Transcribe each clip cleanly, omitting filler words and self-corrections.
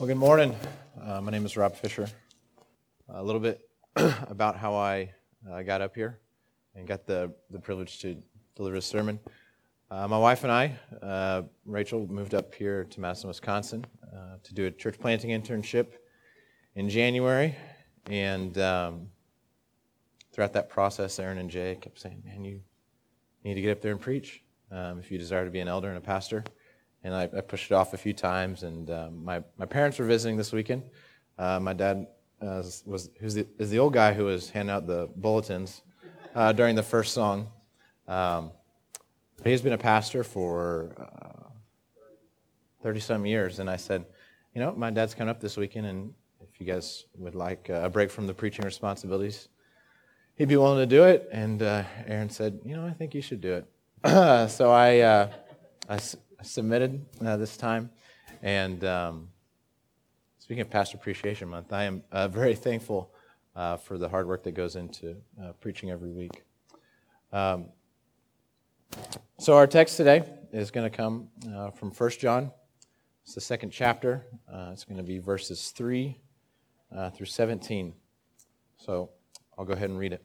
Good morning. My name is Rob Fisher. A little bit about how I got up here and got the privilege to deliver a sermon. My wife and I, Rachel, moved up here to Madison, Wisconsin to do a church planting internship in January. And throughout that process, Aaron and Jay kept saying, man, you need to get up there and preach if you desire to be an elder and a pastor. And I pushed it off a few times, and my parents were visiting this weekend. My dad is the old guy who was handing out the bulletins during the first song. He's been a pastor for 30-some years, and I said, my dad's coming up this weekend, and if you guys would like a break from the preaching responsibilities, he'd be willing to do it. And Aaron said, I think you should do it. So I submitted this time, and speaking of Pastor Appreciation Month, I am very thankful for the hard work that goes into preaching every week. So our text today is going to come from 1 John. It's the second chapter. It's going to be verses 3 through 17. So I'll go ahead and read it.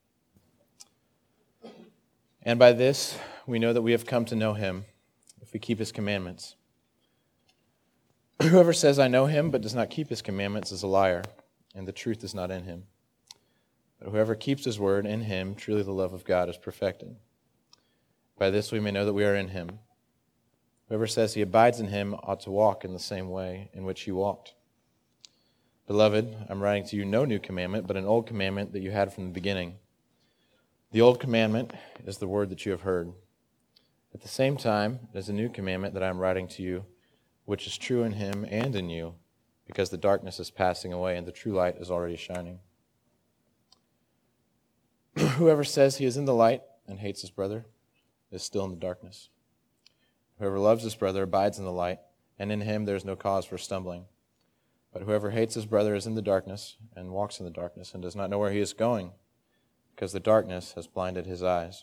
And by this we know that we have come to know him, if we keep his commandments. Whoever says, I know him, but does not keep his commandments is a liar, and the truth is not in him. But whoever keeps his word, in him truly the love of God is perfected. By this we may know that we are in him. Whoever says he abides in him ought to walk in the same way in which he walked. Beloved, I'm writing to you no new commandment, but an old commandment that you had from the beginning. The old commandment is the word that you have heard. At the same time, it is a new commandment that I am writing to you, which is true in him and in you, because the darkness is passing away and the true light is already shining. Whoever says he is in the light and hates his brother is still in the darkness. Whoever loves his brother abides in the light, and in him there is no cause for stumbling. But whoever hates his brother is in the darkness and walks in the darkness and does not know where he is going, because the darkness has blinded his eyes.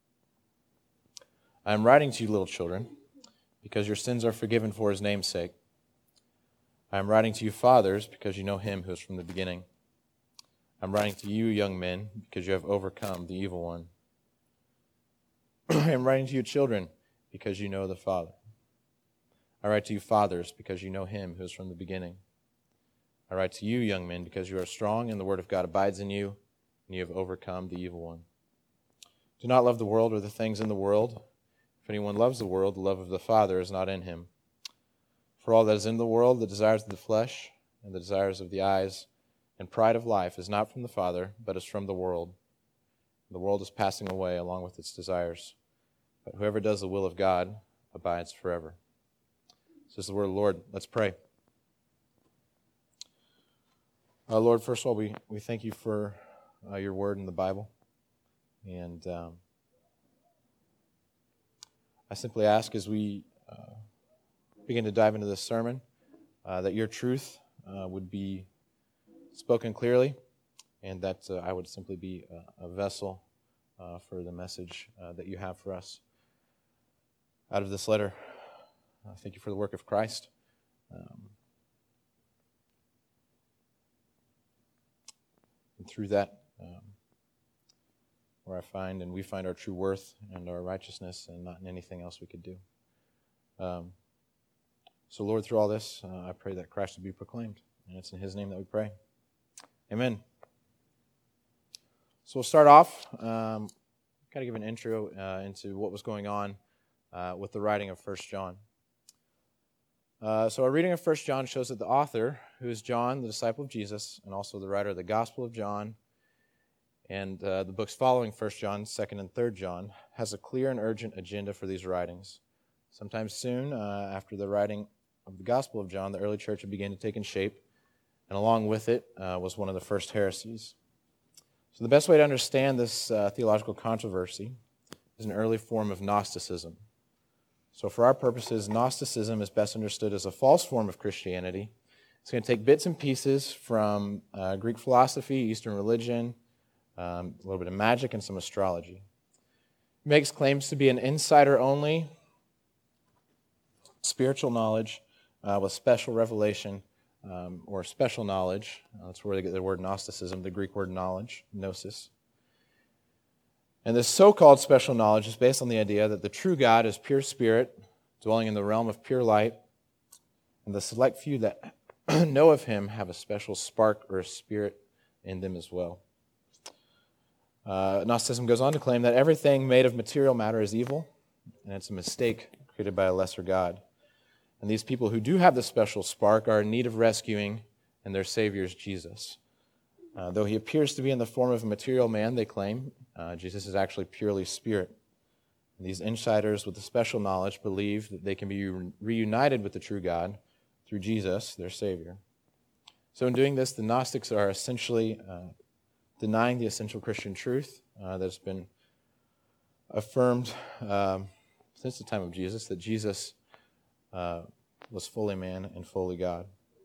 I am writing to you, little children, because your sins are forgiven for his name's sake. I am writing to you, fathers, because you know him who is from the beginning. I am writing to you, young men, because you have overcome the evil one. I am writing to you, children, because you know the Father. I write to you, fathers, because you know him who is from the beginning. I write to you, young men, because you are strong and the word of God abides in you, and you have overcome the evil one. Do not love the world or the things in the world. If anyone loves the world, the love of the Father is not in him. For all that is in the world, the desires of the flesh and the desires of the eyes and pride of life is not from the Father, but is from the world. The world is passing away along with its desires. But whoever does the will of God abides forever. This is the word of the Lord. Let's pray. Lord, first of all, we thank you for your word in the Bible. And I simply ask as we begin to dive into this sermon that your truth would be spoken clearly, and that I would simply be a vessel for the message that you have for us out of this letter. Thank you for the work of Christ. And through that, where I find and we find our true worth and our righteousness, and not in anything else we could do. So Lord, through all this, I pray that Christ will be proclaimed. And it's in his name that we pray. Amen. So we'll start off, kind of give an intro into what was going on with the writing of 1 John. So our reading of 1 John shows that the author, who is John, the disciple of Jesus, and also the writer of the Gospel of John, and the books following 1 John, 2nd and 3rd John, has a clear and urgent agenda for these writings. Sometime soon, after the writing of the Gospel of John, the early church began to take in shape, and along with it was one of the first heresies. So the best way to understand this theological controversy is an early form of Gnosticism. So for our purposes, Gnosticism is best understood as a false form of Christianity. It's going to take bits and pieces from Greek philosophy, Eastern religion, a little bit of magic, and some astrology. It makes claims to be an insider-only spiritual knowledge with special revelation or special knowledge. That's where they get the word Gnosticism, the Greek word knowledge, gnosis. And this so-called special knowledge is based on the idea that the true God is pure spirit, dwelling in the realm of pure light, and the select few that know of him have a special spark or a spirit in them as well. Gnosticism goes on to claim that everything made of material matter is evil, and it's a mistake created by a lesser God. And these people who do have the special spark are in need of rescuing, and their Savior is Jesus. Though he appears to be in the form of a material man, they claim, Jesus is actually purely spirit. And these insiders with the special knowledge believe that they can be reunited with the true God through Jesus, their Savior. So in doing this, the Gnostics are essentially denying the essential Christian truth that's been affirmed since the time of Jesus, that Jesus was fully man and fully God.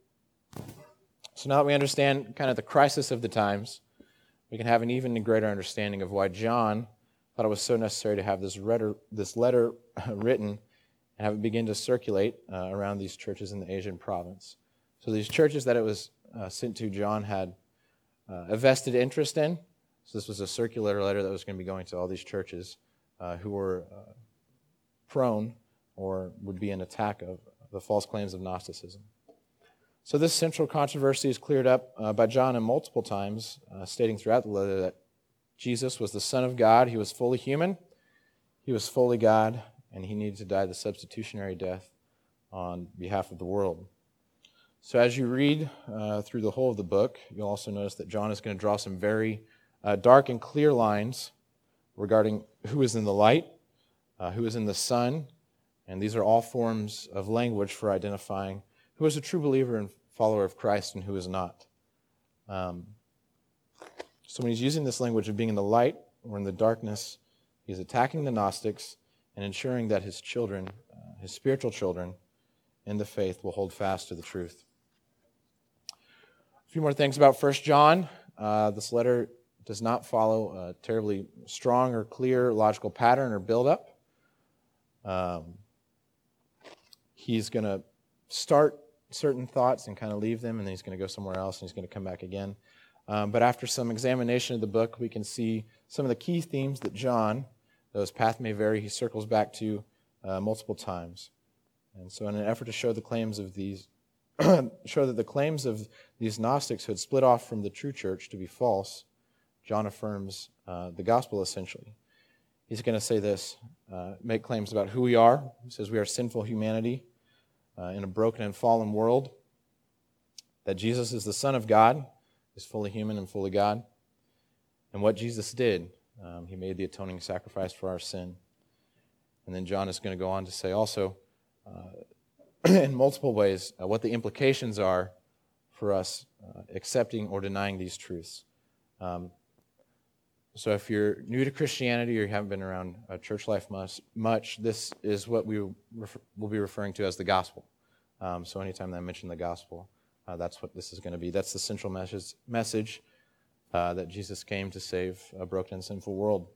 So now that we understand kind of the crisis of the times, we can have an even greater understanding of why John thought it was so necessary to have this letter written and have it begin to circulate around these churches in the Asian province. So these churches that it was sent to, John had a vested interest in. So this was a circular letter that was going to be going to all these churches who were prone or would be an attack of the false claims of Gnosticism. So this central controversy is cleared up by John in multiple times, stating throughout the letter that Jesus was the Son of God. He was fully human, he was fully God, and he needed to die the substitutionary death on behalf of the world. So as you read through the whole of the book, you'll also notice that John is going to draw some very dark and clear lines regarding who is in the light, who is in the sun, and these are all forms of language for identifying who is a true believer and follower of Christ and who is not. So when he's using this language of being in the light or in the darkness, he's attacking the Gnostics and ensuring that his children, his spiritual children in the faith, will hold fast to the truth. A few more things about 1 John. This letter does not follow a terribly strong or clear logical pattern or build-up. He's going to start certain thoughts and kind of leave them, and then he's going to go somewhere else, and he's going to come back again. But after some examination of the book, we can see some of the key themes that John, though his path may vary, he circles back to multiple times. And so in an effort to show the claims of these, show that the claims of these Gnostics who had split off from the true church to be false, John affirms the gospel essentially. He's going to say this, make claims about who we are. He says we are sinful humanity in a broken and fallen world, that Jesus is the Son of God, is fully human and fully God, and what Jesus did. He made the atoning sacrifice for our sin. And then John is going to go on to say also, in multiple ways, what the implications are for us accepting or denying these truths. So if you're new to Christianity or you haven't been around church life much, this is what we will be referring to as the gospel. So anytime that I mention the gospel, that's what this is going to be. That's the central message that Jesus came to save a broken and sinful world.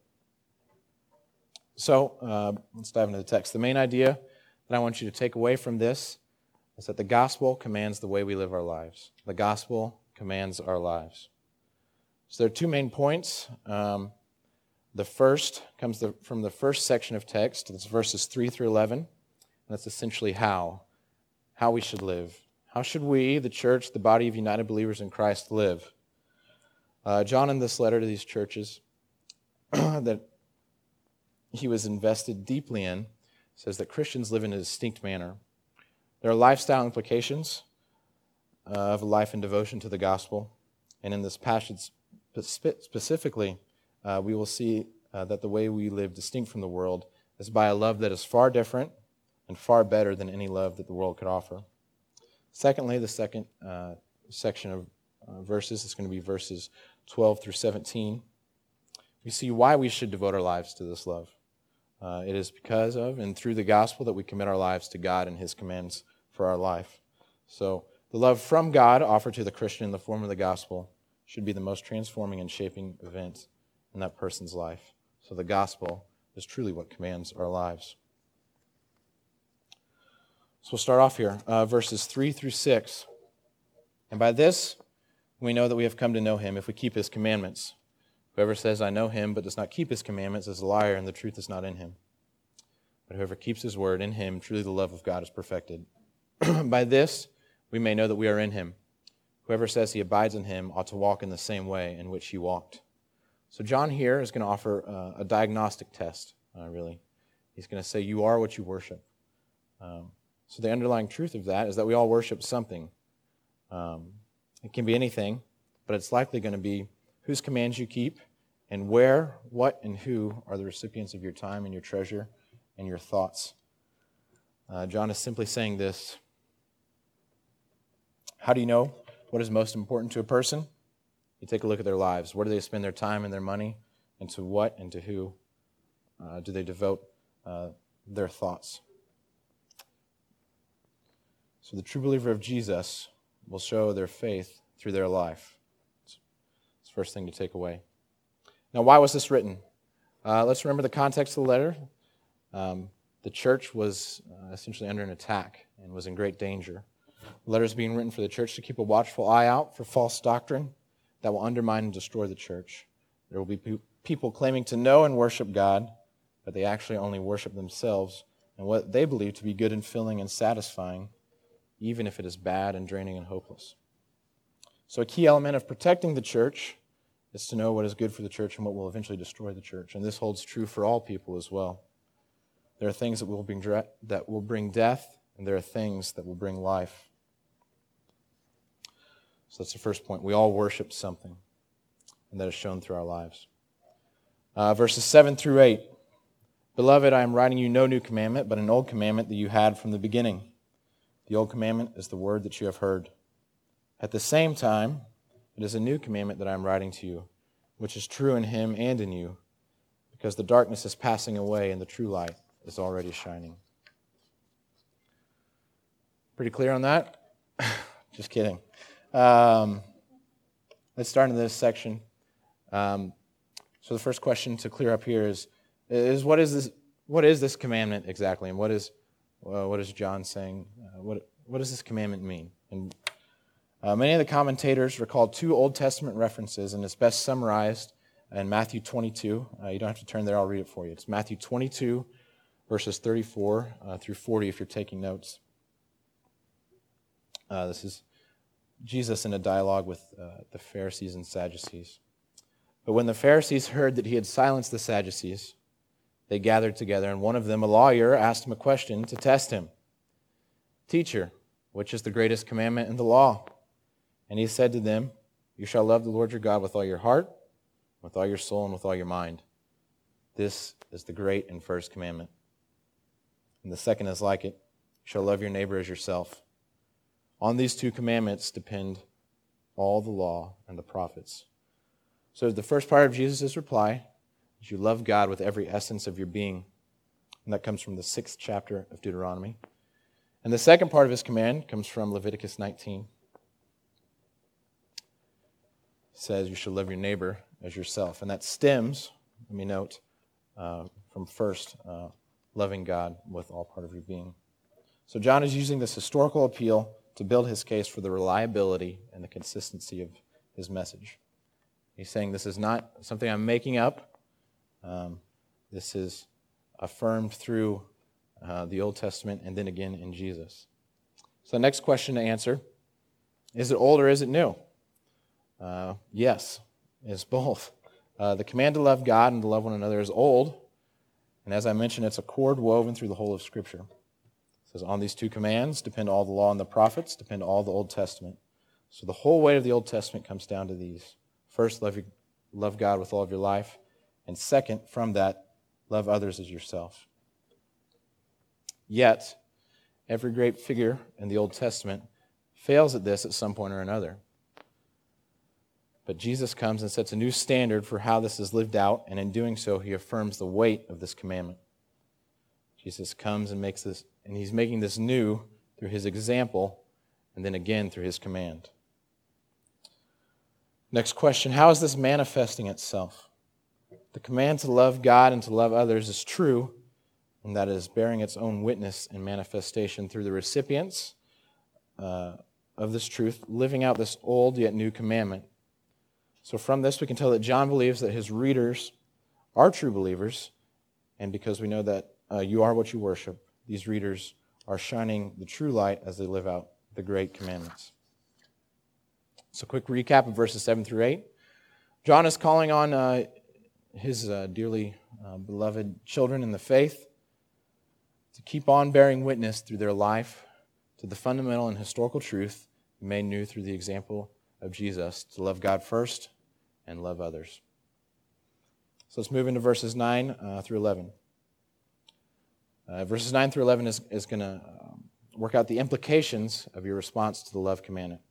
So let's dive into the text. The main idea that I want you to take away from this is that the gospel commands the way we live our lives. The gospel commands our lives. So there are two main points. The first comes from the first section of text. It's verses 3 through 11. And that's essentially how we should live. How should we, the church, the body of united believers in Christ, live? John, in this letter to these churches that he was invested deeply in, says that Christians live in a distinct manner. There are lifestyle implications of a life in devotion to the gospel. And in this passage specifically, we will see that the way we live distinct from the world is by a love that is far different and far better than any love that the world could offer. Secondly, the second section of verses is going to be verses 12 through 17. We see why we should devote our lives to this love. It is because of and through the gospel that we commit our lives to God and His commands for our life. So the love from God offered to the Christian in the form of the gospel should be the most transforming and shaping event in that person's life. So the gospel is truly what commands our lives. So we'll start off here, verses 3 through 6. And by this we know that we have come to know him if we keep his commandments. Whoever says, I know him, but does not keep his commandments is a liar, and the truth is not in him. But whoever keeps his word, in him truly the love of God is perfected. By this we may know that we are in him. Whoever says he abides in him ought to walk in the same way in which he walked. So John here is going to offer a diagnostic test, really. He's going to say, you are what you worship. So the underlying truth of that is that we all worship something. It can be anything, but it's likely going to be whose commands you keep and where, what, and who are the recipients of your time and your treasure and your thoughts. John is simply saying this. How do you know what is most important to a person? You take a look at their lives. Where do they spend their time and their money? And to what and to who do they devote their thoughts? So the true believer of Jesus will show their faith through their life. It's the first thing to take away. Now, why was this written? Let's remember the context of the letter. The church was essentially under an attack and was in great danger. The letter is being written for the church to keep a watchful eye out for false doctrine that will undermine and destroy the church. There will be people claiming to know and worship God, but they actually only worship themselves and what they believe to be good and filling and satisfying, even if it is bad and draining and hopeless. So a key element of protecting the church is to know what is good for the church and what will eventually destroy the church. And this holds true for all people as well. There are things that will bring death, and there are things that will bring life. So that's the first point. We all worship something, and that is shown through our lives. Verses 7 through 8. Beloved, I am writing you no new commandment, but an old commandment that you had from the beginning. The old commandment is the word that you have heard. At the same time, it is a new commandment that I am writing to you, which is true in him and in you, because the darkness is passing away and the true light is already shining. Pretty clear on that? Just kidding. Let's start in this section. So the first question to clear up here is what is this commandment exactly, and what is John saying? What does this commandment mean? And many of the commentators recall two Old Testament references, and it's best summarized in Matthew 22. You don't have to turn there; I'll read it for you. It's Matthew 22, verses 34 through 40. If you're taking notes, this is Jesus in a dialogue with the Pharisees and Sadducees. But when the Pharisees heard that he had silenced the Sadducees, they gathered together, and one of them, a lawyer, asked him a question to test him. Teacher, which is the greatest commandment in the law? And he said to them, you shall love the Lord your God with all your heart, with all your soul, and with all your mind. This is the great and first commandment. And the second is like it. You shall love your neighbor as yourself. On these two commandments depend all the law and the prophets. So the first part of Jesus' reply is you love God with every essence of your being. And that comes from the 6th chapter of Deuteronomy. And the second part of his command comes from Leviticus 19. It says you should love your neighbor as yourself. And that stems, let me note, from first loving God with all part of your being. So John is using this historical appeal to build his case for the reliability and the consistency of his message. He's saying this is not something I'm making up. This is affirmed through the Old Testament and then again in Jesus. So the next question to answer, is it old or is it new? Yes, it's both. The command to love God and to love one another is old. And as I mentioned, it's a cord woven through the whole of Scripture. It says, on these two commands depend all the law and the prophets, depend all the Old Testament. So the whole weight of the Old Testament comes down to these. First, love God with all of your life. And second, from that, love others as yourself. Yet, every great figure in the Old Testament fails at this at some point or another. But Jesus comes and sets a new standard for how this is lived out, and in doing so, he affirms the weight of this commandment. Jesus comes and makes this, and he's making this new through his example, and then again through his command. Next question, how is this manifesting itself? The command to love God and to love others is true, and that is bearing its own witness and manifestation through the recipients of of this truth, living out this old yet new commandment. So from this we can tell that John believes that his readers are true believers, and because we know that you are what you worship, these readers are shining the true light as they live out the great commandments. So quick recap of verses 7 through 8. John is calling on his dearly beloved children in the faith to keep on bearing witness through their life to the fundamental and historical truth made new through the example of Jesus, to love God first and love others. So let's move into verses 9 through 11. Verses 9 through 11 is going to work out the implications of your response to the love commandment,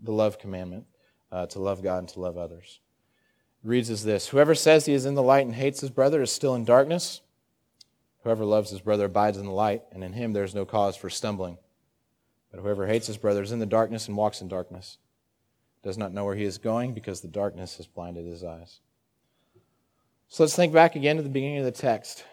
to love God and to love others. It reads as this: "Whoever says he is in the light and hates his brother is still in darkness. Whoever loves his brother abides in the light, and in him there is no cause for stumbling. But whoever hates his brother is in the darkness and walks in darkness, does not know where he is going because the darkness has blinded his eyes." So let's think back again to the beginning of the text.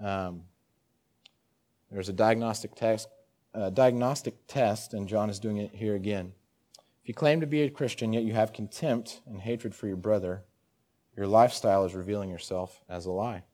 There's a diagnostic test, and John is doing it here again. If you claim to be a Christian, yet you have contempt and hatred for your brother, your lifestyle is revealing yourself as a lie.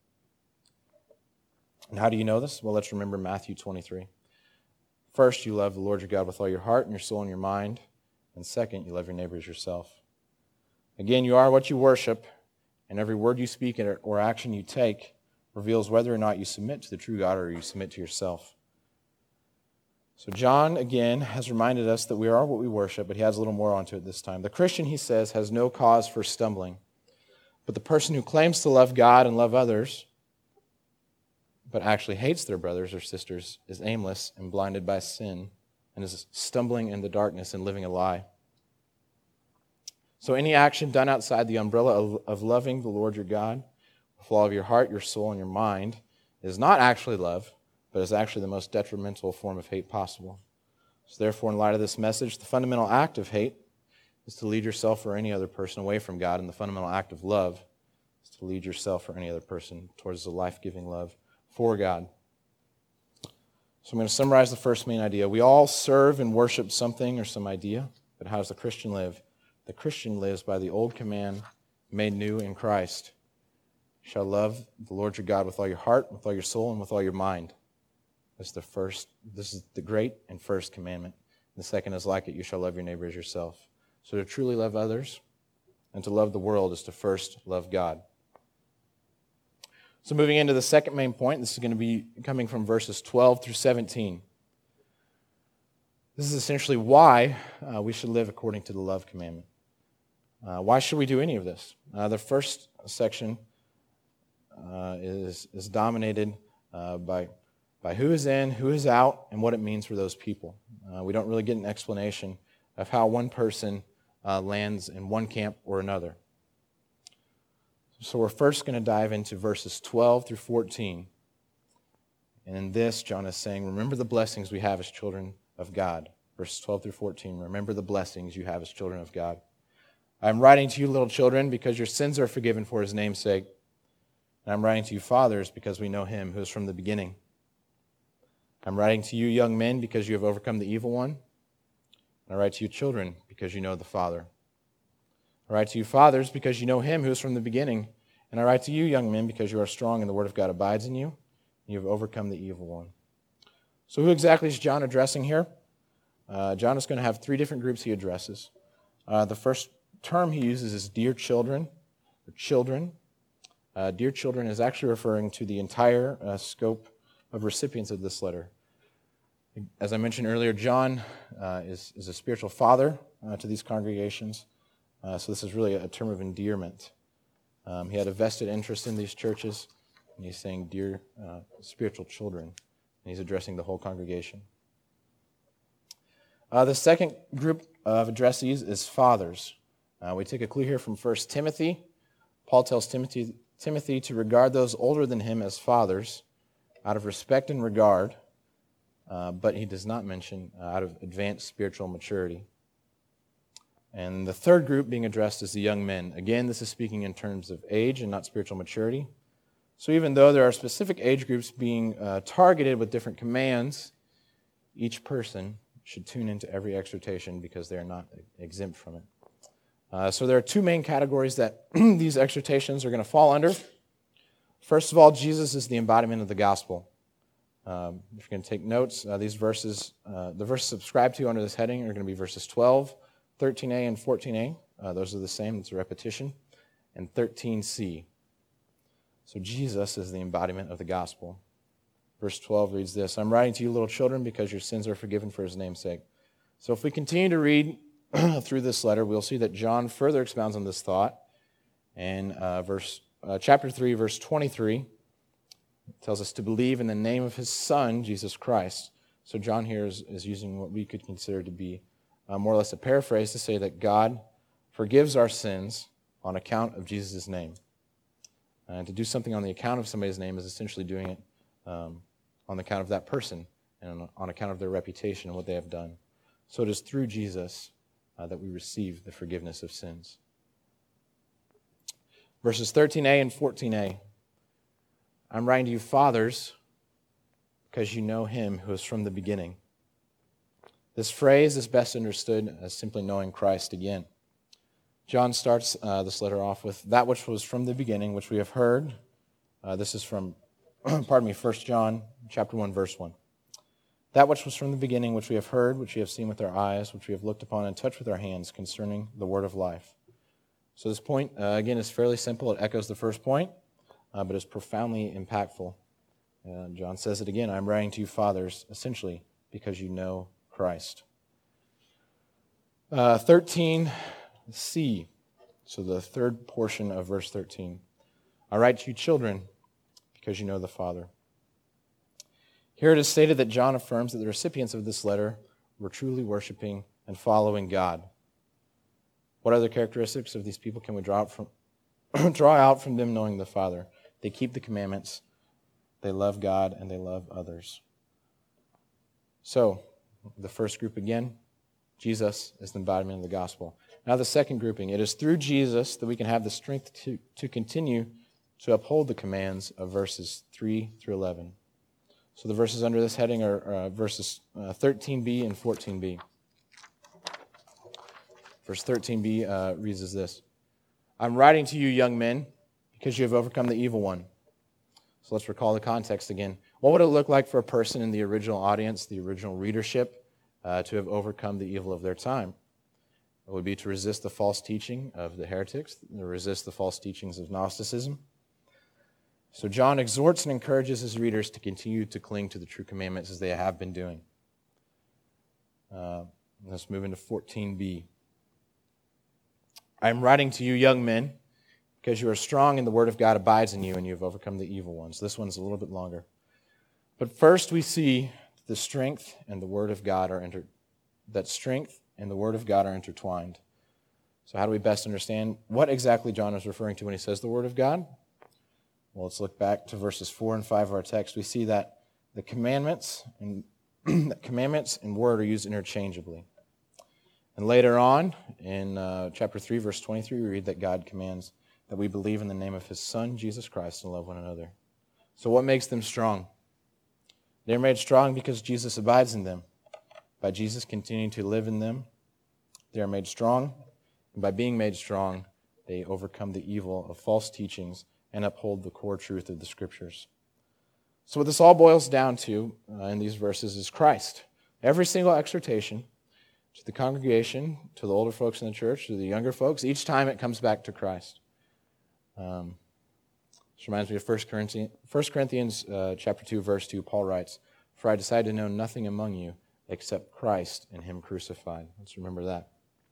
And how do you know this? Well, let's remember Matthew 23. First, you love the Lord your God with all your heart and your soul and your mind. And second, you love your neighbor as yourself. Again, you are what you worship, and every word you speak or action you take reveals whether or not you submit to the true God or you submit to yourself. So John, again, has reminded us that we are what we worship, but he adds a little more onto it this time. The Christian, he says, has no cause for stumbling. But the person who claims to love God and love others, but actually hates their brothers or sisters, is aimless and blinded by sin and is stumbling in the darkness and living a lie. So any action done outside the umbrella of loving the Lord your God with all of your heart, your soul, and your mind is not actually love, but is actually the most detrimental form of hate possible. So therefore, in light of this message, the fundamental act of hate is to lead yourself or any other person away from God, and the fundamental act of love is to lead yourself or any other person towards the life-giving love for God. So I'm going to summarize the first main idea. We all serve and worship something or some idea, but how does the Christian live? The Christian lives by the old command made new in Christ. You shall love the Lord your God with all your heart, with all your soul, and with all your mind. This is the great and first commandment. The second is like it: you shall love your neighbor as yourself. So to truly love others and to love the world is to first love God. So moving into the second main point, this is going to be coming from verses 12 through 17. This is essentially why we should live according to the love commandment. Why should we do any of this? The first section is dominated by who is in, who is out, and what it means for those people. We don't really get an explanation of how one person lands in one camp or another. So we're first going to dive into verses 12 through 14. And in this, John is saying, remember the blessings we have as children of God. Verses 12 through 14, remember the blessings you have as children of God. I'm writing to you, little children, because your sins are forgiven for his name's sake. And I'm writing to you, fathers, because we know him who is from the beginning. I'm writing to you, young men, because you have overcome the evil one. And I write to you, children, because you know the Father. I write to you, fathers, because you know him who is from the beginning. And I write to you, young men, because you are strong and the word of God abides in you, and you have overcome the evil one. So who exactly is John addressing here? John is going to have three different groups he addresses. The first term he uses is dear children, or children. Dear children is actually referring to the entire scope of recipients of this letter. As I mentioned earlier, John is a spiritual father to these congregations. So this is really a term of endearment. He had a vested interest in these churches, and he's saying, dear spiritual children, and he's addressing the whole congregation. The second group of addressees is fathers. We take a clue here from 1 Timothy. Paul tells Timothy to regard those older than him as fathers out of respect and regard, but he does not mention out of advanced spiritual maturity. And the third group being addressed is the young men. Again, this is speaking in terms of age and not spiritual maturity. So even though there are specific age groups being targeted with different commands, each person should tune into every exhortation because they are not exempt from it. So there are two main categories that these exhortations are going to fall under. First of all, Jesus is the embodiment of the gospel. If you're going to take notes, these verses, the verses subscribed to under this heading are going to be verses 12, 13a, and 14a. Those are the same. It's a repetition. And 13c. So Jesus is the embodiment of the gospel. Verse 12 reads this, I'm writing to you, little children, because your sins are forgiven for his name's sake. So if we continue to read through this letter, we'll see that John further expounds on this thought. In chapter 3, verse 23, it tells us to believe in the name of his Son, Jesus Christ. So John here is using what we could consider to be more or less a paraphrase to say that God forgives our sins on account of Jesus' name. And to do something on the account of somebody's name is essentially doing it on account of that person and on account of their reputation and what they have done. So it is through Jesus that we receive the forgiveness of sins. Verses 13a and 14a. I'm writing to you, fathers, because you know him who is from the beginning. This phrase is best understood as simply knowing Christ again. John starts this letter off with that which was from the beginning, which we have heard. This is from, 1 John chapter 1, verse 1. That which was from the beginning, which we have heard, which we have seen with our eyes, which we have looked upon and touched with our hands concerning the word of life. So this point, again, is fairly simple. It echoes the first point, but is profoundly impactful. John says it again, I'm writing to you, fathers, essentially, because you know Christ. 13c, so the third portion of verse 13. I write to you, children, because you know the Father. Here it is stated that John affirms that the recipients of this letter were truly worshiping and following God. What other characteristics of these people can we draw out from them knowing the Father? They keep the commandments, they love God, and they love others. So, the first group again, Jesus is the embodiment of the gospel. Now the second grouping, it is through Jesus that we can have the strength to continue to uphold the commands of verses 3 through 11. So the verses under this heading are verses 13b and 14b. Verse 13b reads as this. I'm writing to you, young men, because you have overcome the evil one. So let's recall the context again. What would it look like for a person in the original audience, the original readership, to have overcome the evil of their time? It would be to resist the false teaching of the heretics, to resist the false teachings of Gnosticism. So John exhorts and encourages his readers to continue to cling to the true commandments as they have been doing. Let's move into 14b. I am writing to you, young men, because you are strong and the word of God abides in you and you have overcome the evil ones. This one's a little bit longer. But first we see the strength and the word of God are intertwined. So how do we best understand what exactly John is referring to when he says the word of God? Well, let's look back to verses 4 and 5 of our text. We see that the commandments and word are used interchangeably. And later on, in chapter 3, verse 23, we read that God commands that we believe in the name of his Son, Jesus Christ, and love one another. So what makes them strong? They're made strong because Jesus abides in them. By Jesus continuing to live in them, they are made strong. And by being made strong, they overcome the evil of false teachings and uphold the core truth of the Scriptures. So what this all boils down to in these verses is Christ. Every single exhortation to the congregation, to the older folks in the church, to the younger folks, each time it comes back to Christ. This reminds me of 1 Corinthians chapter 2, verse 2. Paul writes, "For I decided to know nothing among you except Christ and him crucified." Let's remember that.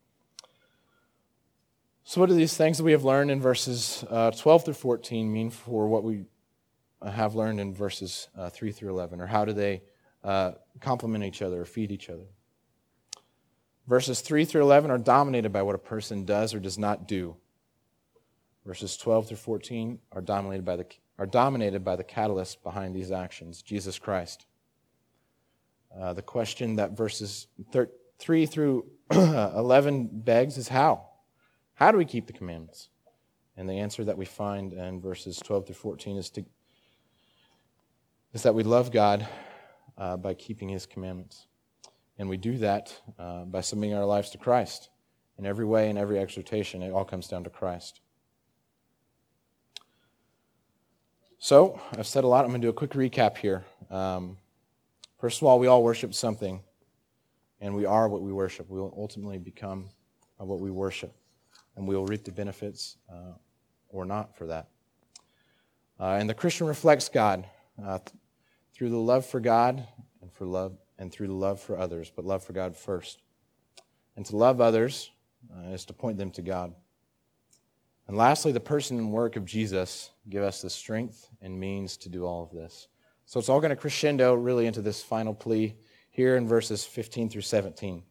So what do these things that we have learned in verses 12 through 14 mean for what we have learned in verses 3 through 11? Or how do they complement each other or feed each other? Verses 3 through 11 are dominated by what a person does or does not do. Verses 12 through 14 are dominated by the catalyst behind these actions, Jesus Christ. The question that verses 3 through 11 begs is how? How do we keep the commandments? And the answer that we find in verses 12 through 14 is that we love God by keeping his commandments. And we do that by submitting our lives to Christ. In every way, in every exhortation, it all comes down to Christ. So, I've said a lot. I'm going to do a quick recap here. First of all, we all worship something, and we are what we worship. We will ultimately become what we worship, and we will reap the benefits or not for that. And the Christian reflects God through the love for God and through the love for others, but love for God first. And to love others is to point them to God. And lastly, the person and work of Jesus give us the strength and means to do all of this. So it's all going to crescendo really into this final plea here in verses 15 through 17.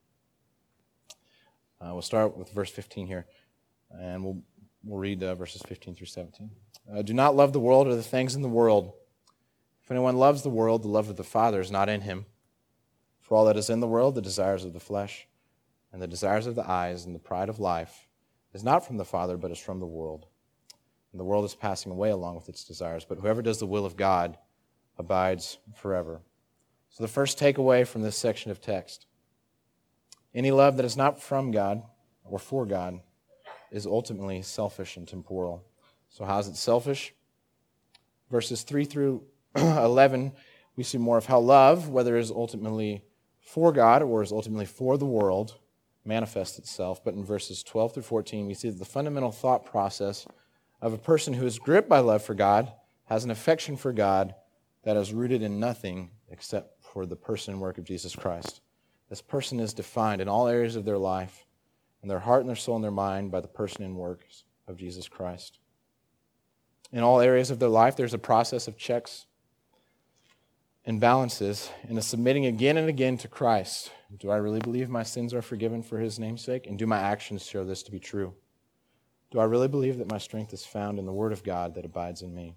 We'll start with verse 15 here, and we'll read verses 15 through 17. Do not love the world or the things in the world. If anyone loves the world, the love of the Father is not in him. For all that is in the world, the desires of the flesh, and the desires of the eyes, and the pride of life, is not from the Father, but is from the world. And the world is passing away along with its desires, but whoever does the will of God abides forever. So the first takeaway from this section of text: any love that is not from God or for God is ultimately selfish and temporal. So how is it selfish? Verses 3 through 11, we see more of how love, whether it is ultimately for God or is ultimately for the world, manifests itself. But in verses 12 through 14, we see that the fundamental thought process of a person who is gripped by love for God has an affection for God that is rooted in nothing except for the person and work of Jesus Christ. This person is defined in all areas of their life, in their heart and their soul and their mind, by the person and works of Jesus Christ. In all areas of their life, there's a process of checks and balances and a submitting again and again to Christ. Do I really believe my sins are forgiven for His name's sake? And do my actions show this to be true? Do I really believe that my strength is found in the Word of God that abides in me?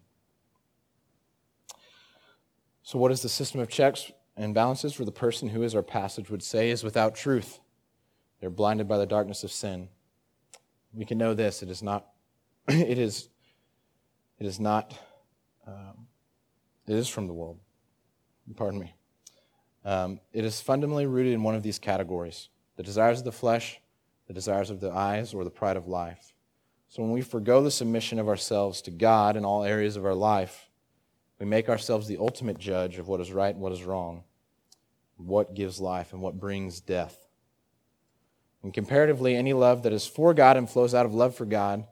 So what is the system of checks and balances for the person who, as our passage would say, is without truth? They're blinded by the darkness of sin. We can know this: it is from the world. Pardon me. It is fundamentally rooted in one of these categories: the desires of the flesh, the desires of the eyes, or the pride of life. So when we forgo the submission of ourselves to God in all areas of our life, we make ourselves the ultimate judge of what is right and what is wrong, what gives life and what brings death. And comparatively, any love that is for God and flows out of love for God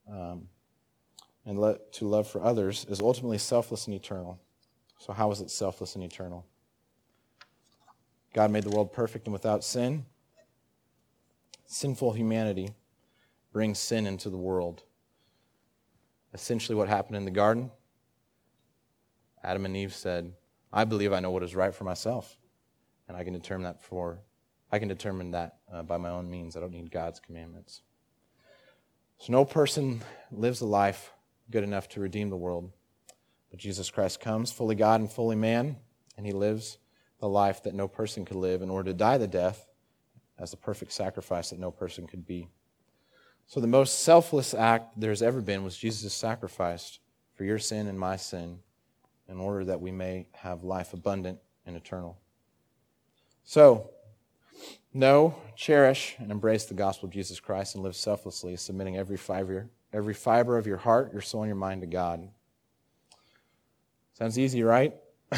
to love for others is ultimately selfless and eternal. So how is it selfless and eternal? God made the world perfect and without sin. Sinful humanity brings sin into the world. Essentially what happened in the garden, Adam and Eve said, I believe I know what is right for myself, and I can determine that by my own means. I don't need God's commandments. So no person lives a life good enough to redeem the world. But Jesus Christ comes, fully God and fully man, and He lives the life that no person could live in order to die the death as the perfect sacrifice that no person could be. So the most selfless act there's ever been was Jesus' sacrifice for your sin and my sin in order that we may have life abundant and eternal. So, know, cherish, and embrace the gospel of Jesus Christ and live selflessly, submitting every fiber of your heart, your soul, and your mind to God. Sounds easy, right?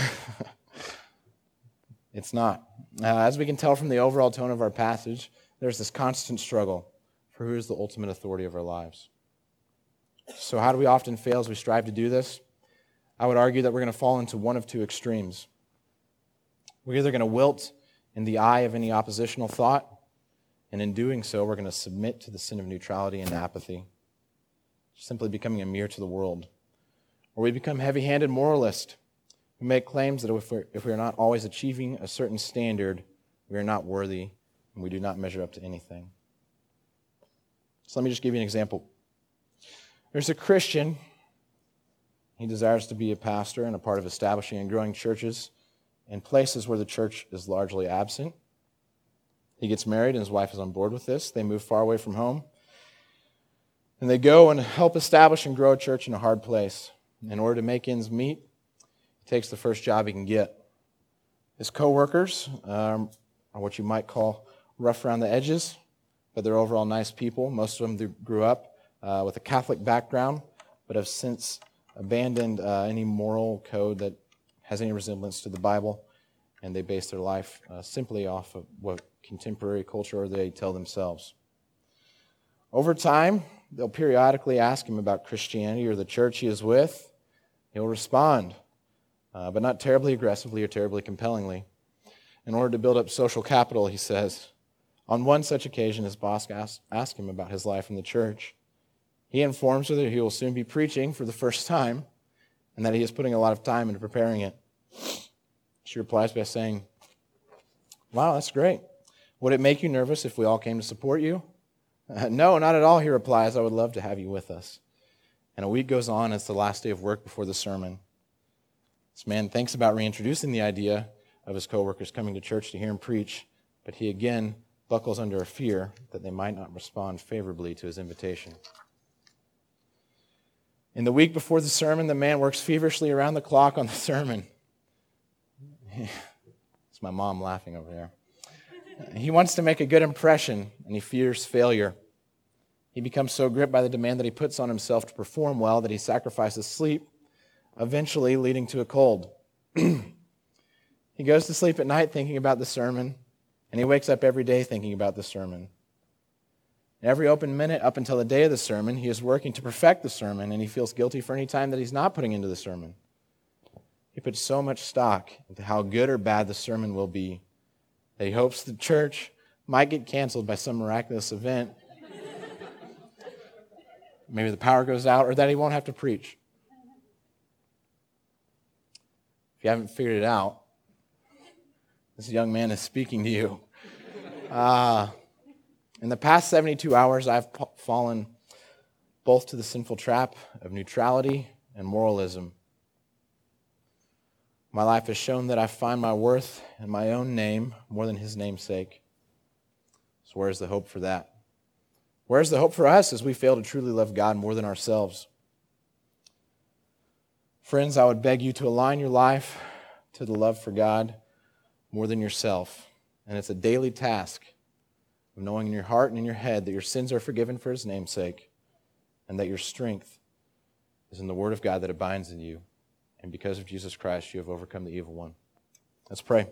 It's not. As we can tell from the overall tone of our passage, there's this constant struggle for who is the ultimate authority of our lives. So how do we often fail as we strive to do this? I would argue that we're going to fall into one of two extremes. We're either going to wilt in the eye of any oppositional thought, and in doing so, we're going to submit to the sin of neutrality and apathy, simply becoming a mirror to the world. Or we become heavy-handed moralists who make claims that if we are not always achieving a certain standard, we are not worthy and we do not measure up to anything. So let me just give you an example. There's a Christian. He desires to be a pastor and a part of establishing and growing churches in places where the church is largely absent. He gets married and his wife is on board with this. They move far away from home. And they go and help establish and grow a church in a hard place. In order to make ends meet, he takes the first job he can get. His co-workers are what you might call rough around the edges, but they're overall nice people. Most of them grew up with a Catholic background, but have since abandoned any moral code that has any resemblance to the Bible, and they base their life simply off of what contemporary culture they tell themselves. Over time, they'll periodically ask him about Christianity or the church he is with. He'll respond, but not terribly aggressively or terribly compellingly. In order to build up social capital, he says, on one such occasion, his boss asked him about his life in the church. He informs her that he will soon be preaching for the first time and that he is putting a lot of time into preparing it. She replies by saying, "Wow, that's great. Would it make you nervous if we all came to support you?" "No, not at all," he replies. "I would love to have you with us." And a week goes on. It's the last day of work before the sermon. This man thinks about reintroducing the idea of his coworkers coming to church to hear him preach, but he again buckles under a fear that they might not respond favorably to his invitation. In the week before the sermon, the man works feverishly around the clock on the sermon. It's my mom laughing over there. He wants to make a good impression, and he fears failure. He becomes so gripped by the demand that he puts on himself to perform well that he sacrifices sleep, eventually leading to a cold. He goes to sleep at night thinking about the sermon, and he wakes up every day thinking about the sermon. In every open minute up until the day of the sermon, he is working to perfect the sermon, and he feels guilty for any time that he's not putting into the sermon. He puts so much stock into how good or bad the sermon will be that he hopes the church might get canceled by some miraculous event. Maybe the power goes out, or that he won't have to preach. If you haven't figured it out, this young man is speaking to you. In the past 72 hours, I've fallen both to the sinful trap of neutrality and moralism. My life has shown that I find my worth in my own name more than his namesake. So where's the hope for that? Where's the hope for us as we fail to truly love God more than ourselves? Friends, I would beg you to align your life to the love for God more than yourself. And it's a daily task of knowing in your heart and in your head that your sins are forgiven for his namesake and that your strength is in the word of God that abides in you. And because of Jesus Christ, you have overcome the evil one. Let's pray.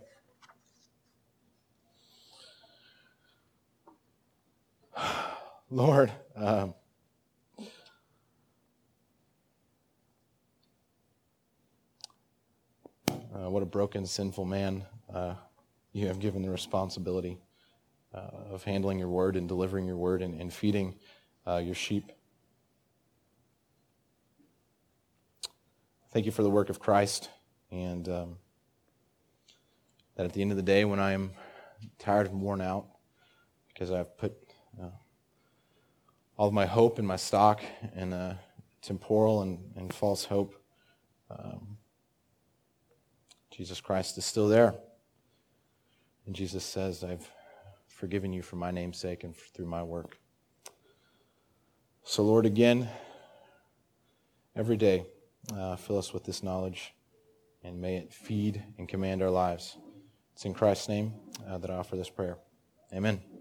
Lord, what a broken, sinful man you have given the responsibility of handling your word and delivering your word and feeding your sheep. Thank you for the work of Christ, and that at the end of the day, when I am tired and worn out, because I've put all of my hope and my stock in temporal and false hope, Jesus Christ is still there. And Jesus says, I've forgiven you for my name's sake and through my work. So Lord, again, every day, fill us with this knowledge, and may it feed and command our lives. It's in Christ's name that I offer this prayer. Amen.